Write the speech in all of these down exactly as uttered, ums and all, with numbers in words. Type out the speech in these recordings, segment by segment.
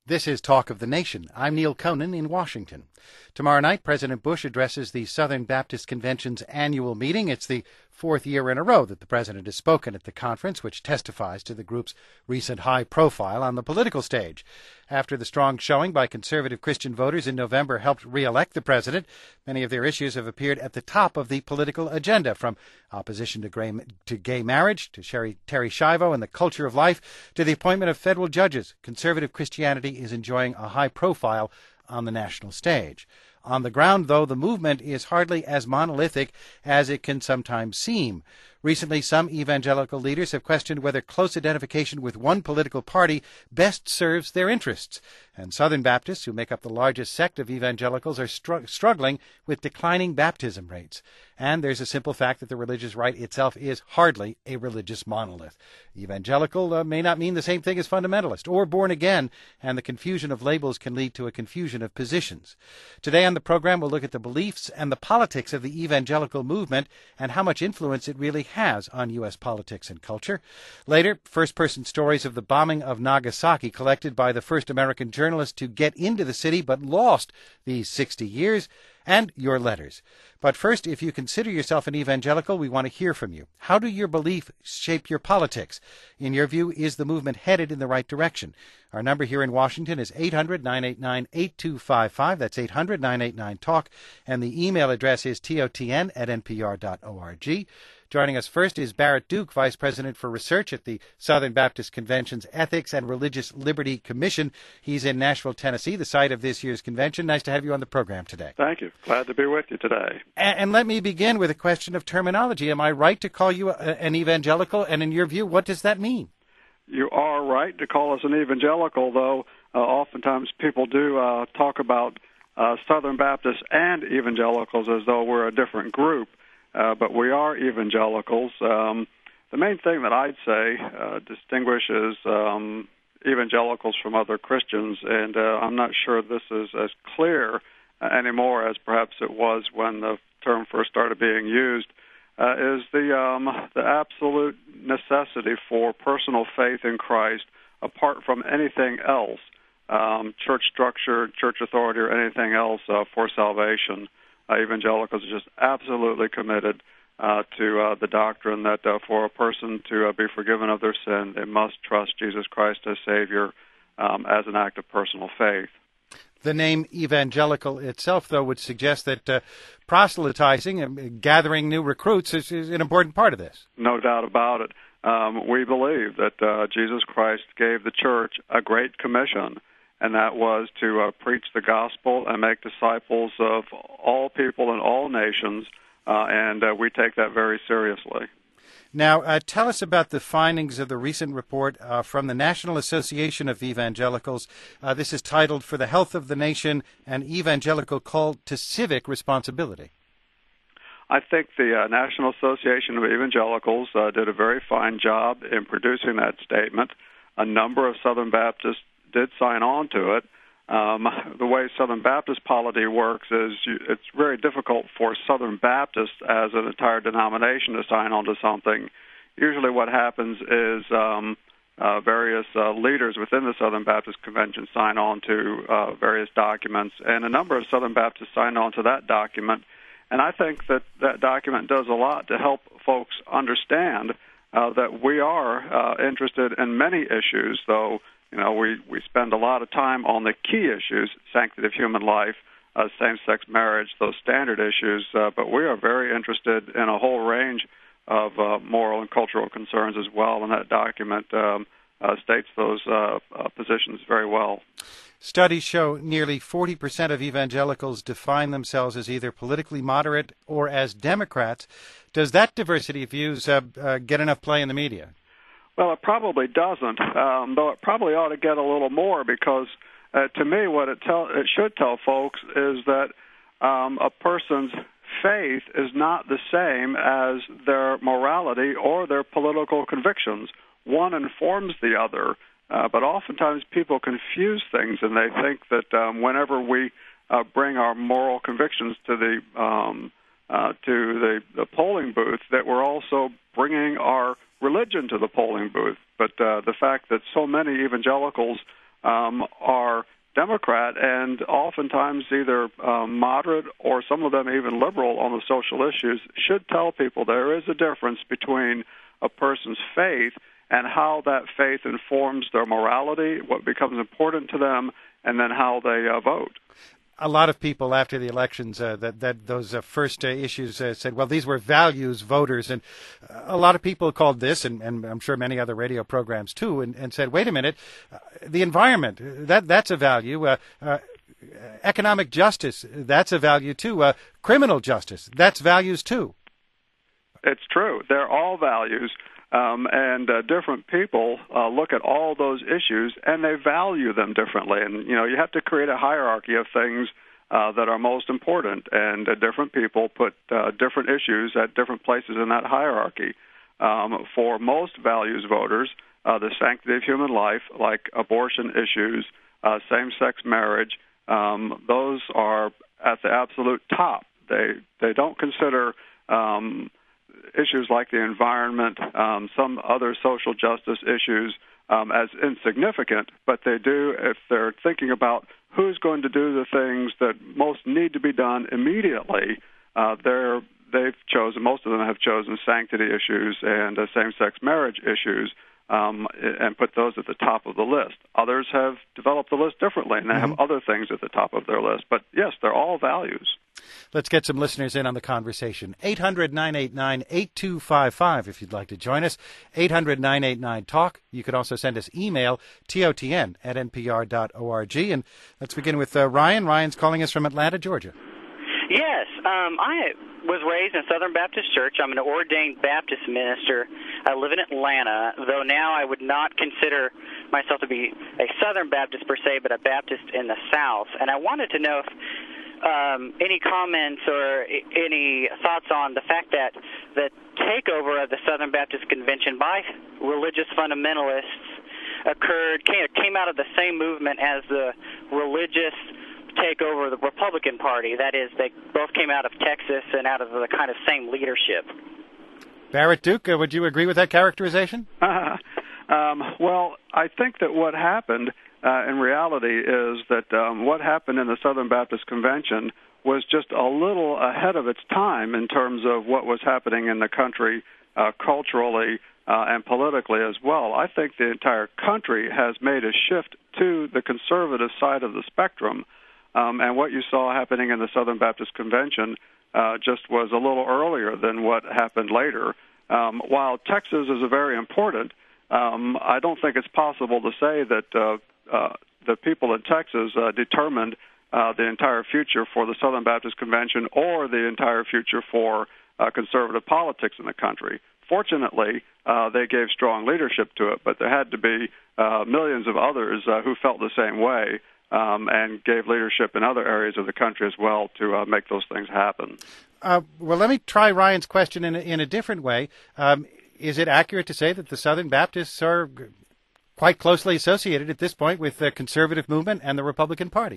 This is Talk of the Nation. I'm Neil Conan in Washington. Tomorrow night, President Bush addresses the Southern Baptist Convention's annual meeting. It's the fourth year in a row that the president has spoken at the conference, which testifies to the group's recent high profile on the political stage. After the strong showing by conservative Christian voters in November helped re-elect the president, many of their issues have appeared at the top of the political agenda, from opposition to gay, to gay marriage, to Sherry, Terry Schiavo and the culture of life, to the appointment of federal judges. Conservative Christianity is enjoying a high profile on the national stage. On the ground, though, the movement is hardly as monolithic as it can sometimes seem. Recently, some evangelical leaders have questioned whether close identification with one political party best serves their interests. And Southern Baptists, who make up the largest sect of evangelicals, are str- struggling with declining baptism rates. And there's a simple fact that the religious right itself is hardly a religious monolith. Evangelical uh, may not mean the same thing as fundamentalist or born again, and the confusion of labels can lead to a confusion of positions. Today on the program, we'll look at the beliefs and the politics of the evangelical movement and how much influence it really has on U S politics and culture. Later, first-person stories of the bombing of Nagasaki, collected by the first American journalist to get into the city but lost these sixty years, and your letters. But first, if you consider yourself an evangelical, we want to hear from you. How do your beliefs shape your politics? In your view, is the movement headed in the right direction? Our number here in Washington is eight hundred, nine eight nine, eight two five five. That's eight hundred, nine eight nine, talk. And the email address is totn at npr dot org. Joining us first is Barrett Duke, Vice President for Research at the Southern Baptist Convention's Ethics and Religious Liberty Commission. He's in Nashville, Tennessee, the site of this year's convention. Nice to have you on the program today. Thank you. Glad to be with you today. And, and let me begin with a question of terminology. Am I right to call you a, an evangelical? And in your view, what does that mean? You are right to call us an evangelical, though uh, oftentimes people do uh, talk about uh, Southern Baptists and evangelicals as though we're a different group. Uh, but we are evangelicals. Um, the main thing that I'd say uh, distinguishes um, evangelicals from other Christians, and uh, I'm not sure this is as clear uh, anymore as perhaps it was when the term first started being used, uh, is the um, the absolute necessity for personal faith in Christ apart from anything else, um, church structure, church authority, or anything else uh, for salvation. Uh, evangelicals are just absolutely committed uh, to uh, the doctrine that uh, for a person to uh, be forgiven of their sin, they must trust Jesus Christ as Savior um, as an act of personal faith. The name evangelical itself, though, would suggest that uh, proselytizing and gathering new recruits is, is an important part of this. No doubt about it. Um, we believe that uh, Jesus Christ gave the church a great commission, and that was to uh, preach the gospel and make disciples of all people and all nations, uh, and uh, we take that very seriously. Now, uh, tell us about the findings of the recent report uh, from the National Association of Evangelicals. Uh, this is titled For the Health of the Nation, an Evangelical Call to Civic Responsibility. I think the uh, National Association of Evangelicals uh, did a very fine job in producing that statement. A number of Southern Baptists did sign on to it. Um, the way Southern Baptist polity works is you, it's very difficult for Southern Baptists as an entire denomination to sign on to something. Usually what happens is um, uh, various uh, leaders within the Southern Baptist Convention sign on to uh, various documents, and a number of Southern Baptists signed on to that document. And I think that that document does a lot to help folks understand uh, that we are uh, interested in many issues, though. You know, we, we spend a lot of time on the key issues, sanctity of human life, uh, same-sex marriage, those standard issues, uh, but we are very interested in a whole range of uh, moral and cultural concerns as well, and that document um, uh, states those uh, uh, positions very well. Studies show nearly forty percent of evangelicals define themselves as either politically moderate or as Democrats. Does that diversity of views uh, uh, get enough play in the media? Well, it probably doesn't, um, though it probably ought to get a little more because, uh, to me, what it, tell, it should tell folks is that um, a person's faith is not the same as their morality or their political convictions. One informs the other, uh, but oftentimes people confuse things, and they think that um, whenever we uh, bring our moral convictions to the um, uh, to the, the polling booth, that we're also bringing our religion to the polling booth. But uh, the fact that so many evangelicals um, are Democrat and oftentimes either um, moderate or some of them even liberal on the social issues should tell people there is a difference between a person's faith and how that faith informs their morality, what becomes important to them, and then how they uh, vote. A lot of people after the elections, uh, that, that those uh, first uh, issues uh, said, well, these were values voters. And uh, a lot of people called this, and, and I'm sure many other radio programs too, and, and said, wait a minute, uh, the environment, that that's a value. Uh, uh, economic justice, that's a value too. Uh, criminal justice, that's values too. It's true. They're all values. Um, and uh, different people uh, look at all those issues and they value them differently. And, you know, you have to create a hierarchy of things uh, that are most important. And uh, different people put uh, different issues at different places in that hierarchy. Um, for most values voters, uh, the sanctity of human life, like abortion issues, uh, same-sex marriage, um, those are at the absolute top. They, they don't consider Um, issues like the environment, um, some other social justice issues um, as insignificant, but they do if they're thinking about who's going to do the things that most need to be done immediately. Uh, they're, they've chosen, most of them have chosen sanctity issues and uh, same-sex marriage issues um, and put those at the top of the list. Others have developed the list differently, and they mm-hmm. have other things at the top of their list. But, yes, they're all values. Let's get some listeners in on the conversation. eight hundred, nine eight nine, eight two five five if you'd like to join us. eight hundred, nine eight nine, talk. You can also send us email, T O T N at N P R dot org. And let's begin with uh, Ryan. Ryan's calling us from Atlanta, Georgia. Yes, um, I was raised in a Southern Baptist church. I'm an ordained Baptist minister. I live in Atlanta, though now I would not consider myself to be a Southern Baptist per se, but a Baptist in the South. And I wanted to know if Um, any comments or any thoughts on the fact that the takeover of the Southern Baptist Convention by religious fundamentalists occurred, came, came out of the same movement as the religious takeover of the Republican Party. That is, they both came out of Texas and out of the kind of same leadership. Barrett Duke, uh, would you agree with that characterization? Uh, um, well, I think that what happened Uh, in reality is that um, what happened in the Southern Baptist Convention was just a little ahead of its time in terms of what was happening in the country uh, culturally uh, and politically as well. I think the entire country has made a shift to the conservative side of the spectrum, um, and what you saw happening in the Southern Baptist Convention uh, just was a little earlier than what happened later. Um, while Texas is a very important, um, I don't think it's possible to say that uh, Uh, the people in Texas uh, determined uh, the entire future for the Southern Baptist Convention or the entire future for uh, conservative politics in the country. Fortunately, uh, they gave strong leadership to it, but there had to be uh, millions of others uh, who felt the same way um, and gave leadership in other areas of the country as well to uh, make those things happen. Uh, well, let me try Ryan's question in a, in a different way. Um, is it accurate to say that the Southern Baptists are quite closely associated at this point with the conservative movement and the Republican Party?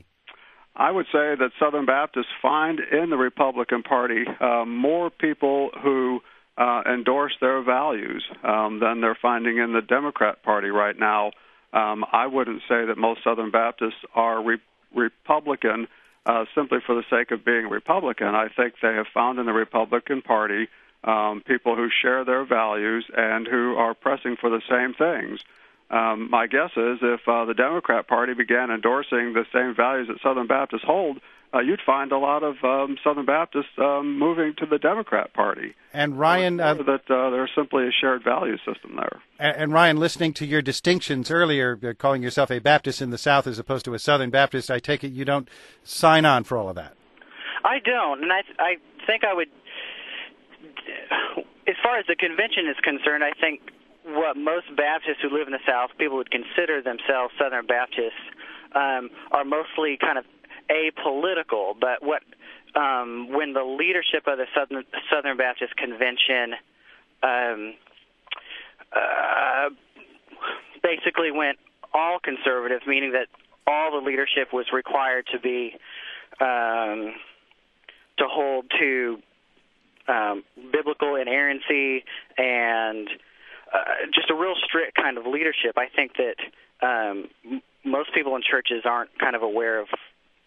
I would say that Southern Baptists find in the Republican Party uh, more people who uh, endorse their values um, than they're finding in the Democrat Party right now. Um, I wouldn't say that most Southern Baptists are re- Republican uh, simply for the sake of being Republican. I think they have found in the Republican Party um, people who share their values and who are pressing for the same things. Um, my guess is if uh, the Democrat Party began endorsing the same values that Southern Baptists hold, uh, you'd find a lot of um, Southern Baptists um, moving to the Democrat Party. And Ryan, uh, that uh, there's simply a shared value system there. And, and Ryan, listening to your distinctions earlier, uh, calling yourself a Baptist in the South as opposed to a Southern Baptist, I take it you don't sign on for all of that. I don't, and I, I think I would. As far as the convention is concerned, I think what most Baptists who live in the South, people would consider themselves Southern Baptists, um, are mostly kind of apolitical. But what um, when the leadership of the Southern, Southern Baptist Convention um, uh, basically went all conservative, meaning that all the leadership was required to be um, to hold to um, biblical inerrancy and Uh, just a real strict kind of leadership. I think that um, most people in churches aren't kind of aware of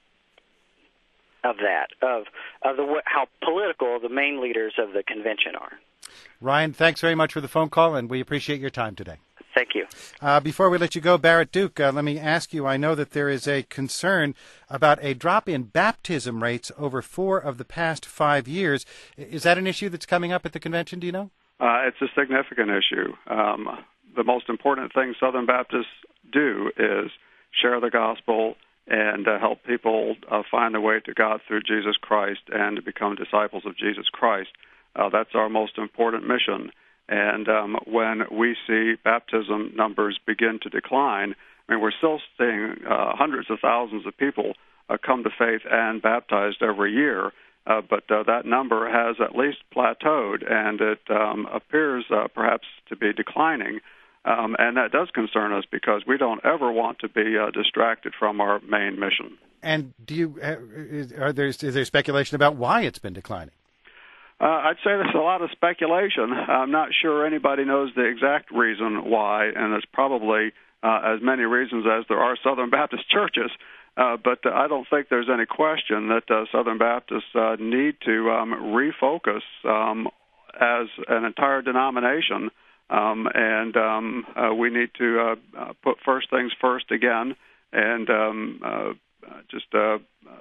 of that, of of the how political the main leaders of the convention are. Ryan, thanks very much for the phone call, and we appreciate your time today. Thank you. Uh, before we let you go, Barrett Duke, uh, let me ask you, I know that there is a concern about a drop in baptism rates over four of the past five years. Is that an issue that's coming up at the convention, do you know? Uh, it's a significant issue. Um, the most important thing Southern Baptists do is share the gospel and uh, help people uh, find their way to God through Jesus Christ and to become disciples of Jesus Christ. Uh, that's our most important mission. And um, when we see baptism numbers begin to decline, I mean, we're still seeing uh, hundreds of thousands of people uh, come to faith and baptized every year, uh, but uh, that number has at least plateaued, and it um, appears uh, perhaps to be declining. Um, and that does concern us because we don't ever want to be uh, distracted from our main mission. And do you uh, is, are there, is there speculation about why it's been declining? Uh, I'd say there's a lot of speculation. I'm not sure anybody knows the exact reason why, and there's probably uh, as many reasons as there are Southern Baptist churches. Uh, but uh, I don't think there's any question that uh, Southern Baptists uh, need to um, refocus um, as an entire denomination. Um, and um, uh, we need to uh, uh, put first things first again and um, uh, just uh, uh,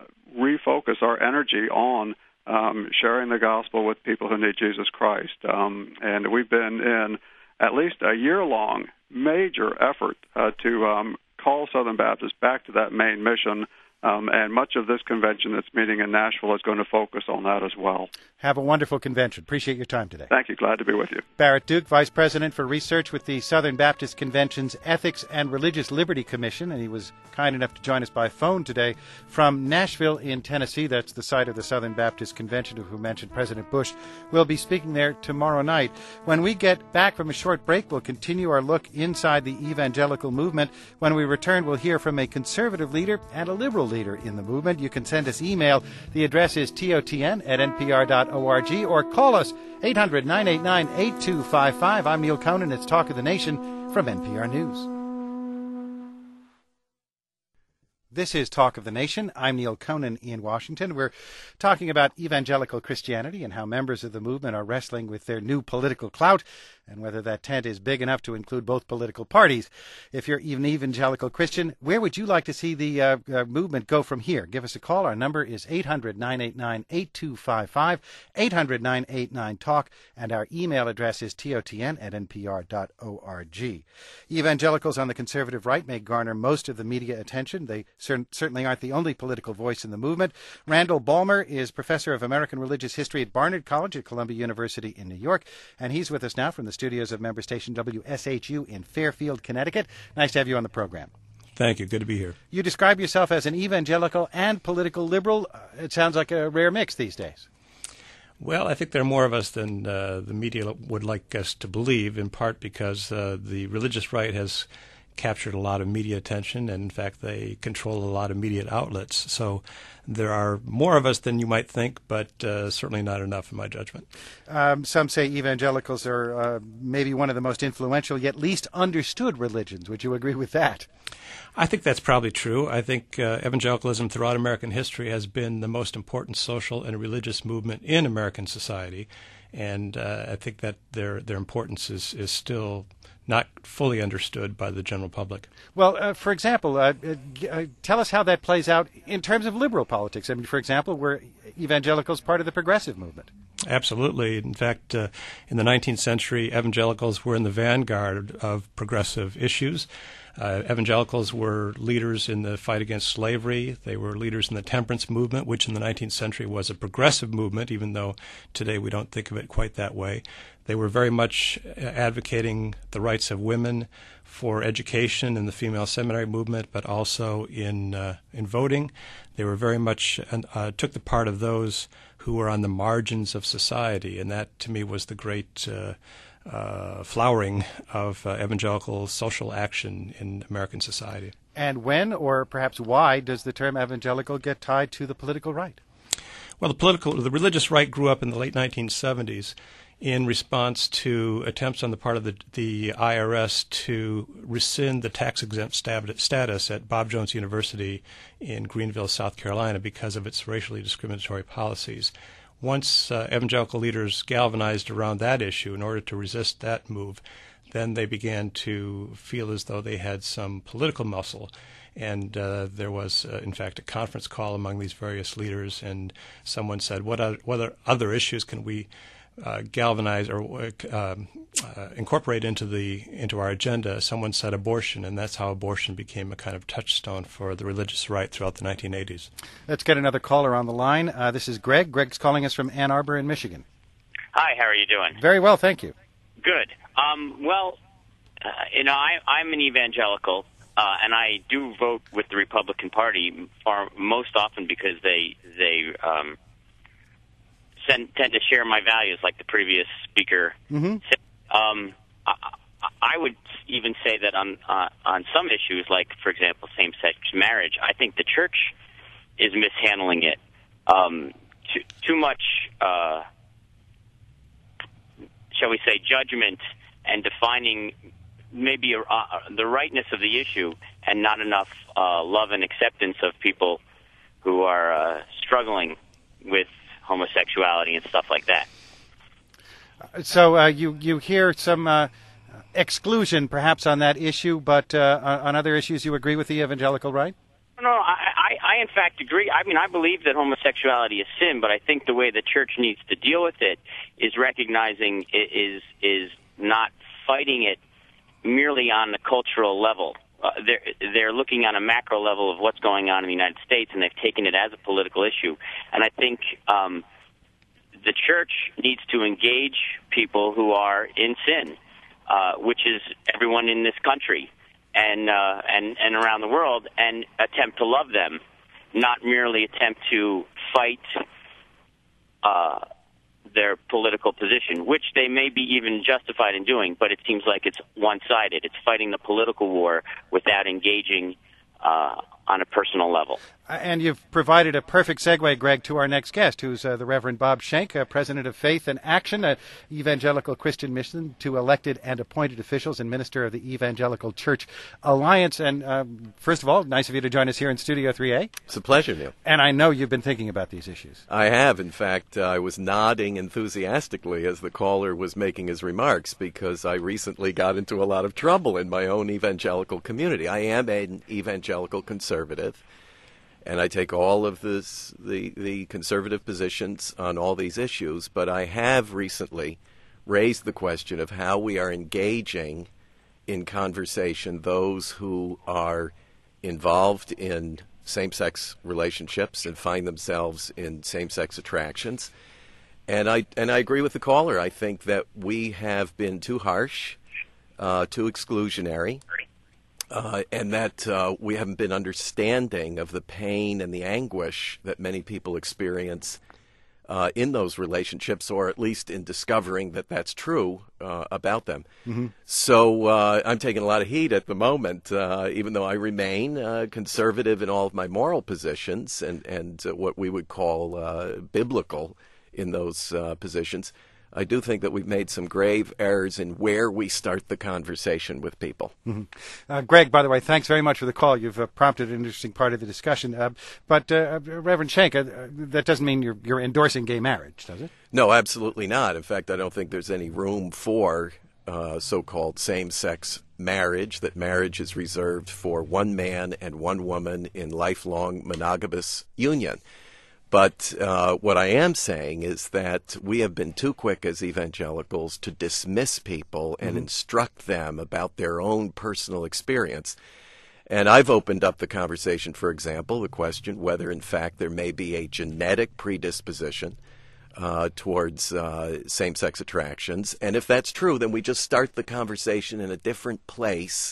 refocus our energy on um, sharing the gospel with people who need Jesus Christ. Um, and we've been in at least a year-long major effort uh, to um, call Southern Baptists back to that main mission. Um, and much of this convention that's meeting in Nashville is going to focus on that as well. Have a wonderful convention. Appreciate your time today. Thank you. Glad to be with you. Barrett Duke, Vice President for Research with the Southern Baptist Convention's Ethics and Religious Liberty Commission, and he was kind enough to join us by phone today from Nashville in Tennessee. That's the site of the Southern Baptist Convention, who mentioned President Bush will be speaking there tomorrow night. When we get back from a short break, we'll continue our look inside the evangelical movement. When we return, we'll hear from a conservative leader and a liberal leader in the movement. You can send us email. The address is T O T N at N P R dot org, or call us eight hundred, nine eight nine, eight two five five. I'm Neil Conan. It's Talk of the Nation from N P R News. This is Talk of the Nation. I'm Neil Conan in Washington. We're talking about evangelical Christianity and how members of the movement are wrestling with their new political clout and whether that tent is big enough to include both political parties. If you're an evangelical Christian, where would you like to see the uh, uh, movement go from here? Give us a call. Our number is eight hundred, nine eight nine, eight two five five, eight hundred, nine eight nine, talk, and our email address is T O T N at N P R dot org. Evangelicals on the conservative right may garner most of the media attention. They cer- certainly aren't the only political voice in the movement. Randall Balmer is professor of American Religious History at Barnard College at Columbia University in New York, and he's with us now from the studios of member station W S H U in Fairfield, Connecticut. Nice to have you on the program. Thank you. Good to be here. You describe yourself as an evangelical and political liberal. It sounds like a rare mix these days. Well, I think there are more of us than uh, the media would like us to believe, in part because uh, the religious right has captured a lot of media attention, and in fact they control a lot of media outlets. So there are more of us than you might think, but uh, certainly not enough in my judgment. Um, some say evangelicals are uh, maybe one of the most influential yet least understood religions. Would you agree with that? I think that's probably true. I think uh, evangelicalism throughout American history has been the most important social and religious movement in American society, and uh, I think that their their importance is, is still not fully understood by the general public. Well, uh, for example, uh, uh, tell us how that plays out in terms of liberal politics. I mean, for example, were evangelicals part of the progressive movement? Absolutely. In fact, uh, in the nineteenth century, evangelicals were in the vanguard of progressive issues. Uh, evangelicals were leaders in the fight against slavery. They were leaders in the temperance movement, which in the nineteenth century was a progressive movement, even though today we don't think of it quite that way. They were very much advocating the rights of women for education in the female seminary movement, but also in uh, in voting. They were very much uh, took the part of those who were on the margins of society, and that to me was the great uh, uh, flowering of uh, evangelical social action in American society. And when, or perhaps why, does the term evangelical get tied to the political right? Well, the political, the religious right grew up in the late nineteen seventies in response to attempts on the part of the, the I R S to rescind the tax-exempt status at Bob Jones University in Greenville, South Carolina, because of its racially discriminatory policies. Once uh, evangelical leaders galvanized around that issue in order to resist that move, then they began to feel as though they had some political muscle. And uh, there was, uh, in fact, a conference call among these various leaders, and someone said, what other, what other issues can we uh, galvanize or uh, uh, incorporate into the into our agenda? Someone said abortion, and that's how abortion became a kind of touchstone for the religious right throughout the nineteen eighties. Let's get another caller on the line. Uh, this is Greg. Greg's calling us from Ann Arbor in Michigan. Hi, how are you doing? Very well, thank you. Good. Um, well, uh, you know, I, I'm an evangelical. Uh, and I do vote with the Republican Party far, most often because they they um, send, tend to share my values, like the previous speaker mm-hmm. said. Um, I, I would even say that on uh, on some issues, like, for example, same-sex marriage, I think the church is mishandling it. Um, too, too much, uh, shall we say, judgment and defining maybe uh, the rightness of the issue, and not enough uh, love and acceptance of people who are uh, struggling with homosexuality and stuff like that. So uh, you you hear some uh, exclusion, perhaps, on that issue, but uh, on other issues you agree with the evangelical right? No, I, I, I in fact agree. I mean, I believe that homosexuality is sin, but I think the way the church needs to deal with it is recognizing it is is not fighting it merely on the cultural level. Uh, they're, they're looking on a macro level of what's going on in the United States, and they've taken it as a political issue. And I think um, the church needs to engage people who are in sin, uh, which is everyone in this country and, uh, and, and around the world, and attempt to love them, not merely attempt to fight uh their political position, which they may be even justified in doing, but it seems like it's one-sided. It's fighting the political war without engaging uh, on a personal level. And you've provided a perfect segue, Greg, to our next guest, who's uh, the Reverend Bob Shenk, uh, president of Faith and Action, an evangelical Christian mission to elected and appointed officials and minister of the Evangelical Church Alliance. And um, first of all, nice of you to join us here in Studio three A. It's a pleasure, Neil. And I know you've been thinking about these issues. I have. In fact, uh, I was nodding enthusiastically as the caller was making his remarks because I recently got into a lot of trouble in my own evangelical community. I am an evangelical conservative. And I take all of this, the, the conservative positions on all these issues, but I have recently raised the question of how we are engaging in conversation those who are involved in same-sex relationships and find themselves in same-sex attractions. And I and I agree with the caller. I think that we have been too harsh, uh, too exclusionary. Uh, and that uh, we haven't been understanding of the pain and the anguish that many people experience uh, in those relationships, or at least in discovering that that's true uh, about them. Mm-hmm. So uh, I'm taking a lot of heat at the moment, uh, even though I remain uh, conservative in all of my moral positions and, and uh, what we would call uh, biblical in those uh, positions. I do think that we've made some grave errors in where we start the conversation with people. Mm-hmm. Uh, Greg, by the way, thanks very much for the call. You've uh, prompted an interesting part of the discussion. Uh, but, uh, Reverend Shenk, uh, that doesn't mean you're, you're endorsing gay marriage, does it? No, absolutely not. In fact, I don't think there's any room for uh, so-called same-sex marriage, that marriage is reserved for one man and one woman in lifelong monogamous union. But uh, what I am saying is that we have been too quick as evangelicals to dismiss people and mm-hmm. instruct them about their own personal experience. And I've opened up the conversation, for example, the question whether, in fact, there may be a genetic predisposition uh, towards uh, same-sex attractions. And if that's true, then we just start the conversation in a different place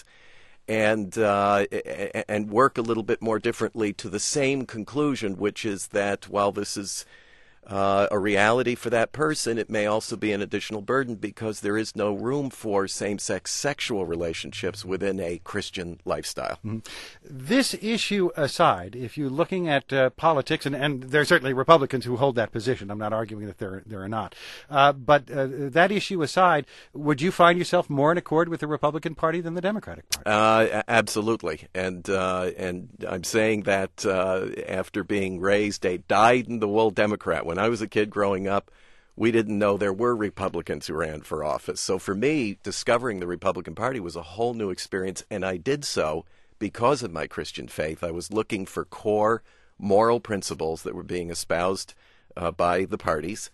and uh, and work a little bit more differently to the same conclusion, which is that while this is uh, a reality for that person, it may also be an additional burden because there is no room for same-sex sexual relationships within a Christian lifestyle. Mm-hmm. This issue aside, if you're looking at uh, politics, and, and there are certainly Republicans who hold that position, I'm not arguing that there, there are not, uh, but uh, that issue aside, would you find yourself more in accord with the Republican Party than the Democratic Party? Uh, absolutely, and uh, and I'm saying that uh, after being raised a dyed-in-the-wool Democrat. When I was a kid growing up, we didn't know there were Republicans who ran for office. So for me, discovering the Republican Party was a whole new experience, and I did so because of my Christian faith. I was looking for core moral principles that were being espoused uh, by the parties.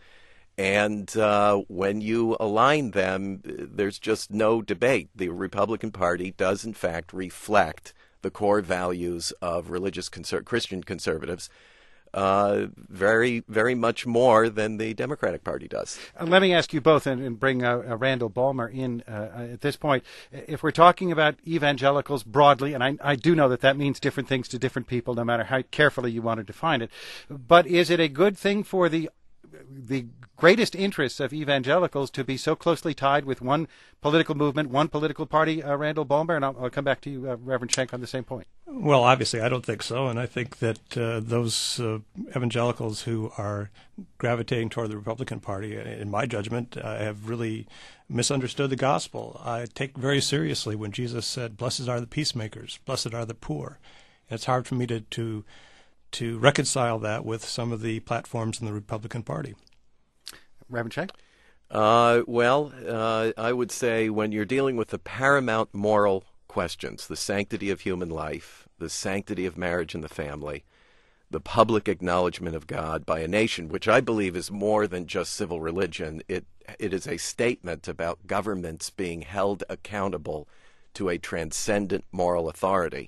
And uh, when you align them, there's just no debate. The Republican Party does, in fact, reflect the core values of religious conser- Christian conservatives uh, very, very much more than the Democratic Party does. Uh, let me ask you both, and, and bring uh, uh, Randall Balmer in uh, at this point. If we're talking about evangelicals broadly, and I, I do know that that means different things to different people, no matter how carefully you want to define it, but is it a good thing for the the greatest interests of evangelicals to be so closely tied with one political movement, one political party, uh, Randall Balmer? And I'll, I'll come back to you, uh, Reverend Schenck, on the same point. Well, obviously, I don't think so. And I think that uh, those uh, evangelicals who are gravitating toward the Republican Party, in my judgment, uh, have really misunderstood the gospel. I take very seriously when Jesus said, "Blessed are the peacemakers, blessed are the poor." And it's hard for me to, to to reconcile that with some of the platforms in the Republican Party. Reverend Schenck? Uh, well, uh, I would say when you're dealing with the paramount moral questions, the sanctity of human life, the sanctity of marriage and the family, the public acknowledgement of God by a nation, which I believe is more than just civil religion. It it is a statement about governments being held accountable to a transcendent moral authority.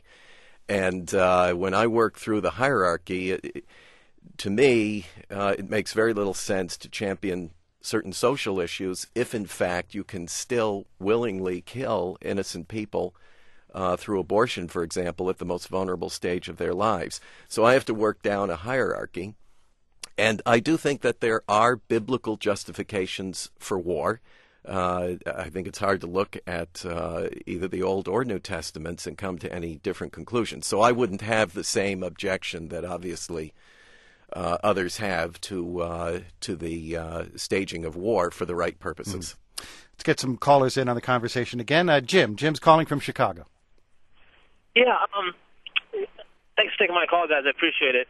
And uh, when I work through the hierarchy, it, to me, uh, it makes very little sense to champion certain social issues if, in fact, you can still willingly kill innocent people uh, through abortion, for example, at the most vulnerable stage of their lives. So I have to work down a hierarchy. And I do think that there are biblical justifications for war. Uh, I think it's hard to look at uh, either the Old or New Testaments and come to any different conclusions. So I wouldn't have the same objection that obviously uh, others have to uh, to the uh, staging of war for the right purposes. Mm. Let's get some callers in on the conversation again. Uh, Jim. Jim's calling from Chicago. Yeah, um, thanks for taking my call, guys. I appreciate it.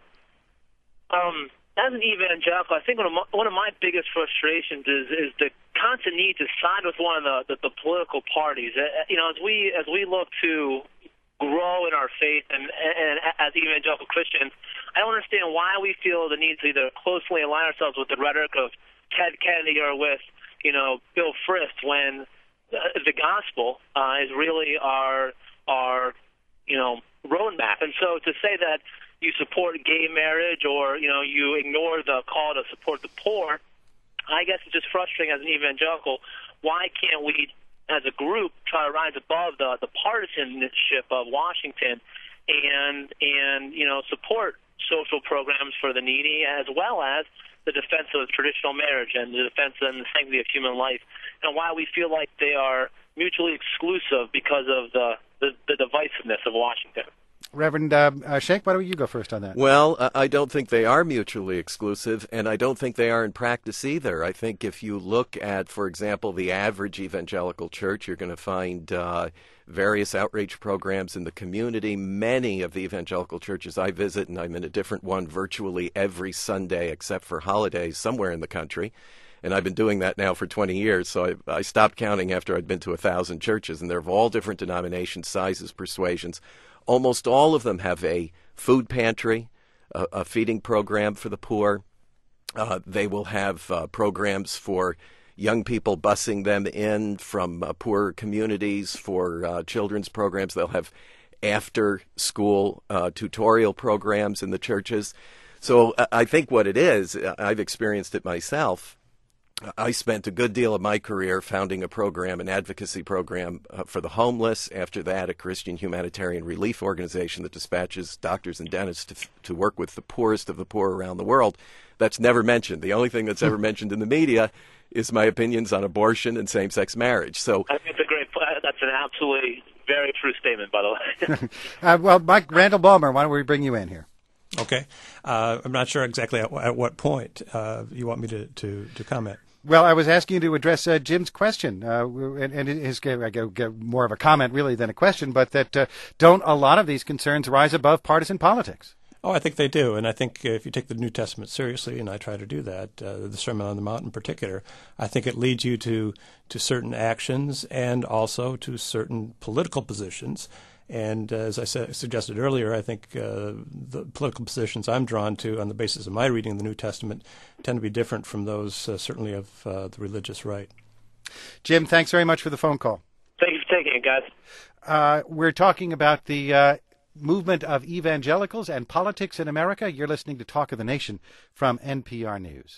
Um, as an evangelical, I think one of my, one of my biggest frustrations is is the constant need to side with one of the, the, the political parties. Uh, you know, as we as we look to grow in our faith and, and as evangelical Christians, I don't understand why we feel the need to either closely align ourselves with the rhetoric of Ted Kennedy or with, you know, Bill Frist when the, the gospel uh, is really our our you know roadmap. And so to say that you support gay marriage or, you know, you ignore the call to support the poor, I guess it's just frustrating as an evangelical. Why can't we, as a group, try to rise above the, the partisanship of Washington and, and, you know, support social programs for the needy as well as the defense of traditional marriage and the defense and the sanctity of human life, and why we feel like they are mutually exclusive because of the, the, the divisiveness of Washington. Reverend uh, uh, Schenck, why don't you go first on that? Well, uh, I don't think they are mutually exclusive, and I don't think they are in practice either. I think if you look at, for example, the average evangelical church, you're going to find uh, various outreach programs in the community. Many of the evangelical churches I visit, and I'm in a different one virtually every Sunday except for holidays somewhere in the country, and I've been doing that now for twenty years, so I, I stopped counting after I'd been to a thousand churches, and they're of all different denominations, sizes, persuasions. Almost all of them have a food pantry, a, a feeding program for the poor. Uh, they will have uh, programs for young people, busing them in from uh, poor communities for uh, children's programs. They'll have after-school uh, tutorial programs in the churches. So I think what it is, I've experienced it myself, I spent a good deal of my career founding a program, an advocacy program uh, for the homeless. After that, a Christian humanitarian relief organization that dispatches doctors and dentists to, to work with the poorest of the poor around the world. That's never mentioned. The only thing that's ever mentioned in the media is my opinions on abortion and same-sex marriage. So I think it's a great. That's an absolutely very true statement, by the way. uh, well, Mike Randall Balmer, why don't we bring you in here? Okay. Uh, I'm not sure exactly at, at what point uh, you want me to, to, to comment. Well, I was asking you to address uh, Jim's question, uh, and, and his I go, go more of a comment really than a question, but that uh, don't a lot of these concerns rise above partisan politics? Oh, I think they do, and I think if you take the New Testament seriously, and I try to do that, uh, the Sermon on the Mount in particular, I think it leads you to, to certain actions and also to certain political positions. And uh, as I said, suggested earlier, I think uh, the political positions I'm drawn to on the basis of my reading of the New Testament tend to be different from those uh, certainly of uh, the religious right. Jim, thanks very much for the phone call. Thank you for taking it, guys. Uh, we're talking about the uh, movement of evangelicals and politics in America. You're listening to Talk of the Nation from N P R News.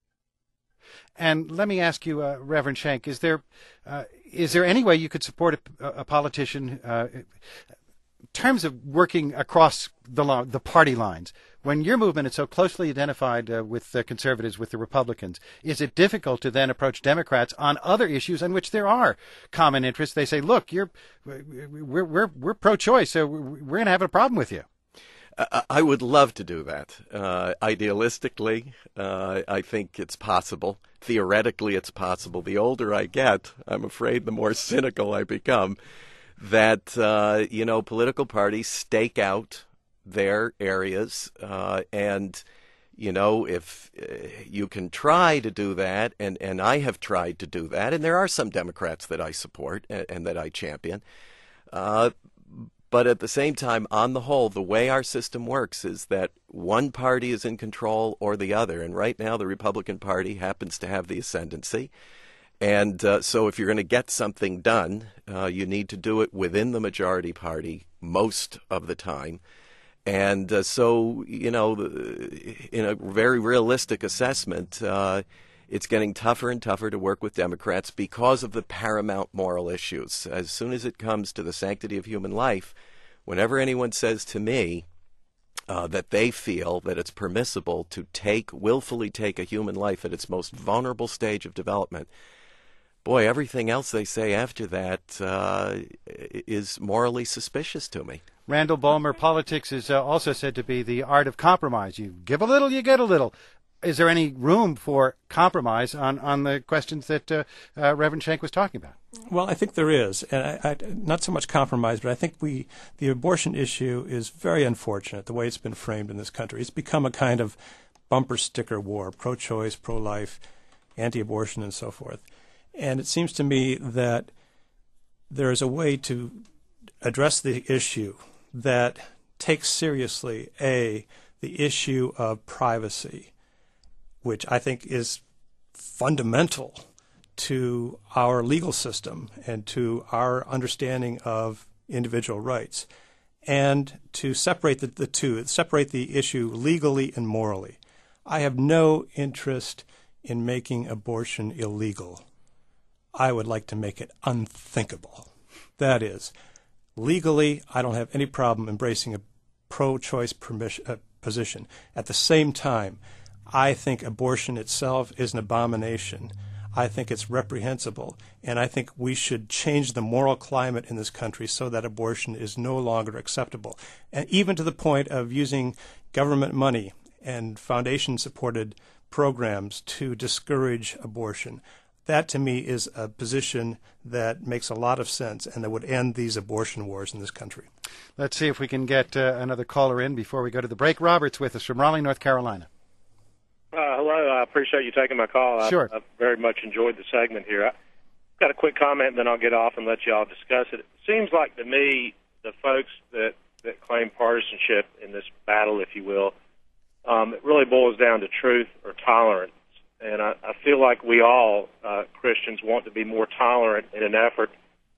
And let me ask you, uh, Reverend Schenck, is there uh, is there any way you could support a, a politician uh, in terms of working across the lo- the party lines? When your movement is so closely identified uh, with the conservatives, with the Republicans, is it difficult to then approach Democrats on other issues on which there are common interests? They say, "Look, you're we're we're we're pro-choice, so we're going to have a problem with you." I would love to do that. Uh, idealistically, uh, I think it's possible. Theoretically, it's possible. The older I get, I'm afraid the more cynical I become that, uh, you know, political parties stake out their areas. Uh, and, you know, if uh, you can try to do that, and, and I have tried to do that, and there are some Democrats that I support and, and that I champion, uh, but at the same time, on the whole, the way our system works is that one party is in control or the other. And right now, the Republican Party happens to have the ascendancy. And uh, so if you're going to get something done, uh, you need to do it within the majority party most of the time. And uh, so, you know, in a very realistic assessment, uh, it's getting tougher and tougher to work with Democrats because of the paramount moral issues. As soon as it comes to the sanctity of human life, whenever anyone says to me uh, that they feel that it's permissible to take, willfully take a human life at its most vulnerable stage of development, boy, everything else they say after that uh, is morally suspicious to me. Randall Balmer, politics is uh, also said to be the art of compromise. You give a little, you get a little. Is there any room for compromise on, on the questions that uh, uh, Reverend Schenck was talking about? Well, I think there is, and I, I, not so much compromise, but I think we the abortion issue is very unfortunate the way it's been framed in this country. It's become a kind of bumper sticker war, pro-choice, pro-life, anti-abortion, and so forth. And it seems to me that there is a way to address the issue that takes seriously, A, the issue of privacy, which I think is fundamental to our legal system and to our understanding of individual rights, and to separate the, the two, separate the issue legally and morally. I have no interest in making abortion illegal. I would like to make it unthinkable. That is, legally, I don't have any problem embracing a pro-choice permission, uh, position. At the same time, I think abortion itself is an abomination. I think it's reprehensible, and I think we should change the moral climate in this country so that abortion is no longer acceptable, and even to the point of using government money and foundation-supported programs to discourage abortion. That, to me, is a position that makes a lot of sense and that would end these abortion wars in this country. Let's see if we can get uh, another caller in before we go to the break. Robert's with us from Raleigh, North Carolina. Uh, hello. I appreciate you taking my call. Sure. I, I very much enjoyed the segment here. I've got a quick comment, and then I'll get off and let you all discuss it. It seems like to me the folks that, that claim partisanship in this battle, if you will, um, it really boils down to truth or tolerance. And I, I feel like we all, uh, Christians, want to be more tolerant in an effort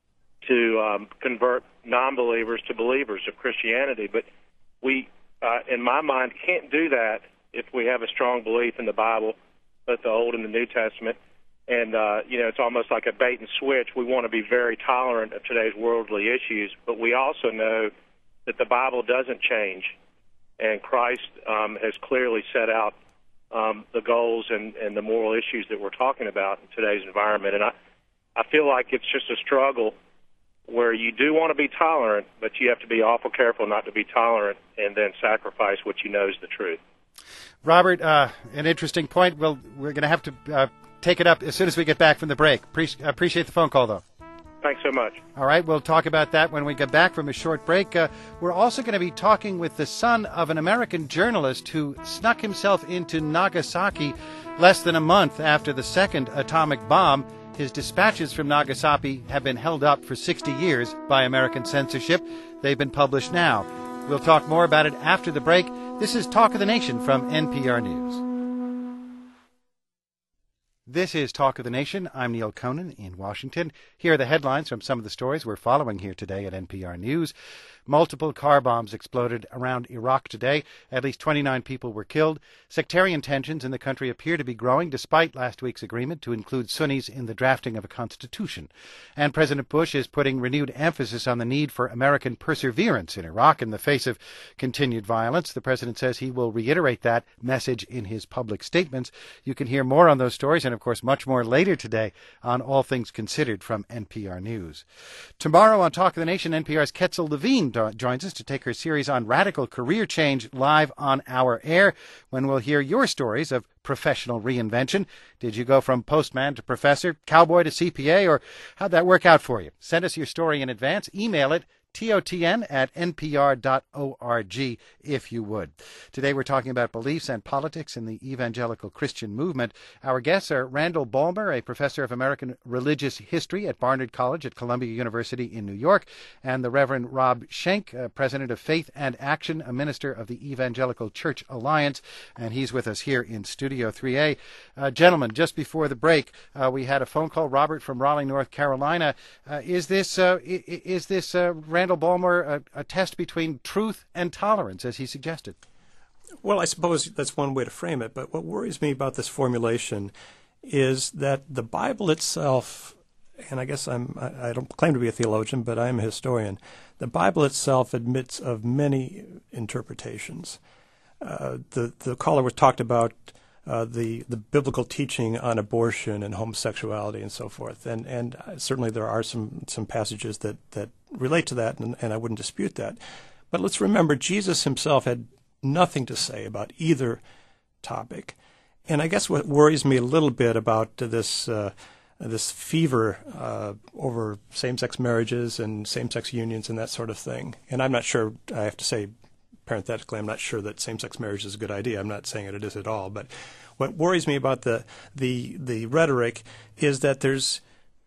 to um, convert non-believers to believers of Christianity. But we, uh, in my mind, can't do that if we have a strong belief in the Bible, both the Old and the New Testament, And, uh, you know, it's almost like a bait and switch. We want to be very tolerant of today's worldly issues, but we also know that the Bible doesn't change, and Christ um, has clearly set out um, the goals and, and the moral issues that we're talking about in today's environment. And I, I feel like it's just a struggle where you do want to be tolerant, but you have to be awful careful not to be tolerant and then sacrifice what you know is the truth. Robert, uh, an interesting point. Well, we're going to have to uh, take it up as soon as we get back from the break. Pre- appreciate the phone call, though. Thanks so much. All right, we'll talk about that when we get back from a short break. Uh, we're also going to be talking with the son of an American journalist who snuck himself into Nagasaki less than a month after the second atomic bomb. His dispatches from Nagasaki have been held up for sixty years by American censorship. They've been published now. We'll talk more about it after the break. This is Talk of the Nation from N P R News. This is Talk of the Nation. I'm Neil Conan in Washington. Here are the headlines from some of the stories we're following here today at N P R News. Multiple car bombs exploded around Iraq today. At least twenty-nine people were killed. Sectarian tensions in the country appear to be growing despite last week's agreement to include Sunnis in the drafting of a constitution. And President Bush is putting renewed emphasis on the need for American perseverance in Iraq in the face of continued violence. The president says he will reiterate that message in his public statements. You can hear more on those stories and, of course, much more later today on All Things Considered from N P R News. Tomorrow on Talk of the Nation, N P R's Ketzel Levine joins us to take her series on radical career change live on our air, when we'll hear your stories of professional reinvention. Did you go from postman to professor, cowboy to C P A, or how'd that work out for you? Send us your story in advance. Email it T O T N at N P R dot org, if you would. Today we're talking about beliefs and politics in the evangelical Christian movement. Our guests are Randall Balmer, a professor of American religious history at Barnard College at Columbia University in New York, and the Reverend Rob Schenck, uh, president of Faith and Action, a minister of the Evangelical Church Alliance, and he's with us here in Studio three A. Uh, gentlemen, just before the break, uh, we had a phone call. Robert from Raleigh, North Carolina. Uh, is this, uh, is this uh, Randall Balmer a, a test between truth and tolerance, as he suggested? Well, I suppose that's one way to frame it, but what worries me about this formulation is that the Bible itself, and I guess I'm, I don't claim to be a theologian, but I'm a historian, the Bible itself admits of many interpretations. Uh, the, the caller was talked about Uh, the the biblical teaching on abortion and homosexuality and so forth, and and certainly there are some some passages that, that relate to that, and, and I wouldn't dispute that. But let's remember, Jesus himself had nothing to say about either topic, and I guess what worries me a little bit about this uh, this fever uh, over same-sex marriages and same-sex unions and that sort of thing, and I'm not sure. I have to say, parenthetically, I'm not sure that same-sex marriage is a good idea. I'm not saying that it is at all. But what worries me about the the the rhetoric is that there's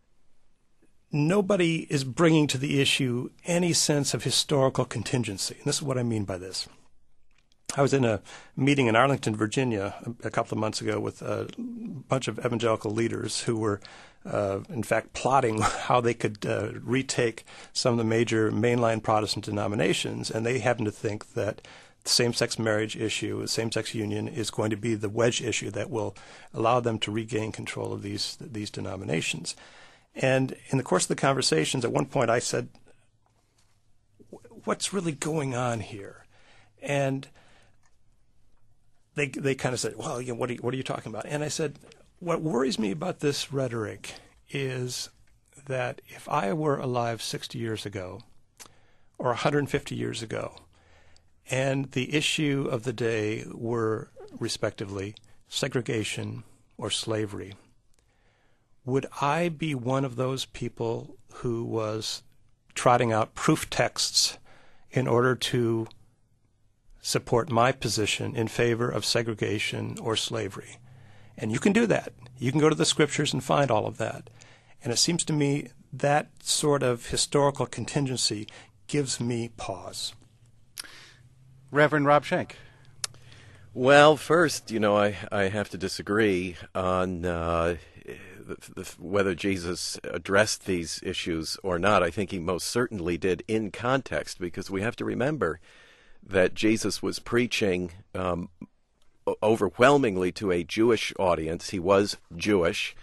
nobody is bringing to the issue any sense of historical contingency. And this is what I mean by this. I was in a meeting in Arlington, Virginia, a couple of months ago with a bunch of evangelical leaders who were, uh, in fact, plotting how they could uh, retake some of the major mainline Protestant denominations, and they happen to think that the same-sex marriage issue, the same-sex union, is going to be the wedge issue that will allow them to regain control of these these denominations. And in the course of the conversations, at one point I said, "What's really going on here?" And They they kind of said, well, you know, what are you, what are you talking about? And I said, what worries me about this rhetoric is that if I were alive sixty years ago or one hundred fifty years ago, and the issue of the day were, respectively, segregation or slavery, would I be one of those people who was trotting out proof texts in order to support my position in favor of segregation or slavery? And you can do that. You can go to the scriptures and find all of that. And it seems to me that sort of historical contingency gives me pause. Reverend Rob Schenck. Well, first, you know, I, I have to disagree on uh, the, the, whether Jesus addressed these issues or not. I think he most certainly did in context, because we have to remember that Jesus was preaching um, overwhelmingly to a Jewish audience. He was Jewish.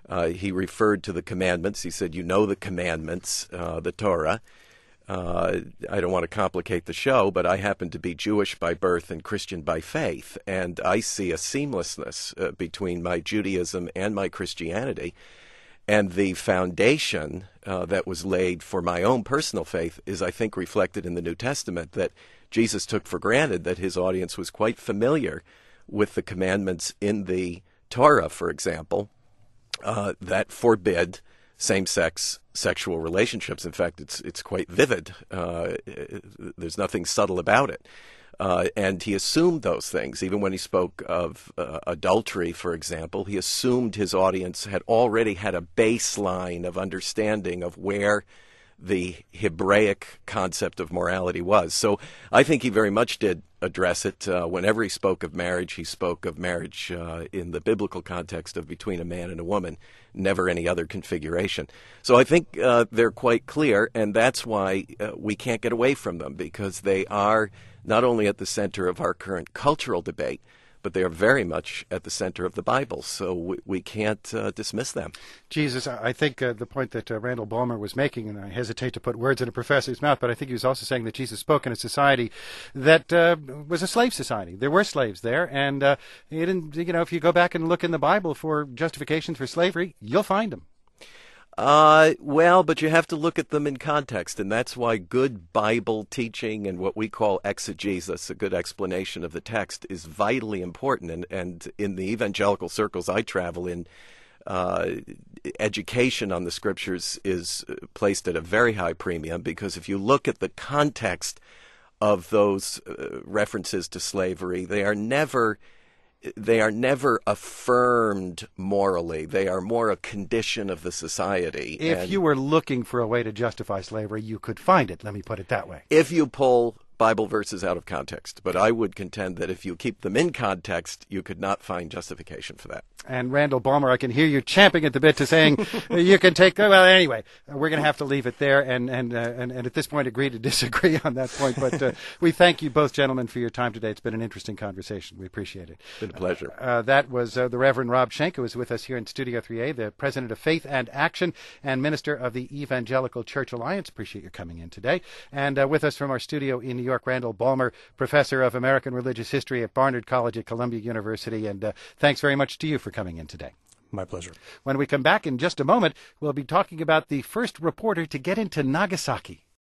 Uh, he referred to the commandments. He said, you know the commandments, uh, the Torah. Uh, I don't want to complicate the show, but I happen to be Jewish by birth and Christian by faith, and I see a seamlessness uh, between my Judaism and my Christianity. And the foundation uh, that was laid for my own personal faith is, I think, reflected in the New Testament, that Jesus took for granted that his audience was quite familiar with the commandments in the Torah, for example, uh, that forbid same-sex sexual relationships. In fact, it's it's quite vivid. Uh, there's nothing subtle about it. Uh, and he assumed those things. Even when he spoke of uh, adultery, for example, he assumed his audience had already had a baseline of understanding of where the Hebraic concept of morality was. So I think he very much did address it. Uh, whenever he spoke of marriage, he spoke of marriage uh, in the biblical context of between a man and a woman, never any other configuration. So I think uh, they're quite clear, and that's why uh, we can't get away from them, because they are not only at the center of our current cultural debate, but they are very much at the center of the Bible, so we, we can't uh, dismiss them. Jesus, I think uh, the point that uh, Randall Balmer was making, and I hesitate to put words in a professor's mouth, but I think he was also saying that Jesus spoke in a society that uh, was a slave society. There were slaves there, and uh, he didn't, you know, if you go back and look in the Bible for justifications for slavery, you'll find them. Uh, well, but you have to look at them in context, and that's why good Bible teaching and what we call exegesis, a good explanation of the text, is vitally important. And, and in the evangelical circles I travel in, uh, education on the Scriptures is placed at a very high premium, because if you look at the context of those uh, references to slavery, they are never... They are never affirmed morally. They are more a condition of the society. If and you were looking for a way to justify slavery, you could find it. Let me put it that way. If you pull Bible verses out of context. But I would contend that if you keep them in context, you could not find justification for that. And Randall Balmer, I can hear you champing at the bit to saying you can take. Well, anyway, we're going to have to leave it there, and and, uh, and and at this point, agree to disagree on that point. But uh, we thank you both, gentlemen, for your time today. It's been an interesting conversation. We appreciate it. It's been a pleasure. Uh, uh, that was uh, the Reverend Rob Schenck, who was with us here in Studio three A, the president of Faith and Action and minister of the Evangelical Church Alliance. Appreciate your coming in today. And uh, with us from our studio in New York, Randall Balmer, professor of American Religious History at Barnard College at Columbia University. And uh, thanks very much to you for coming in today. My pleasure. When we come back in just a moment, we'll be talking about the first reporter to get into Nagasaki.